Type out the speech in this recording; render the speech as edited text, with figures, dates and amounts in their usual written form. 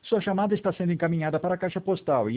Sua chamada está sendo encaminhada para a caixa postal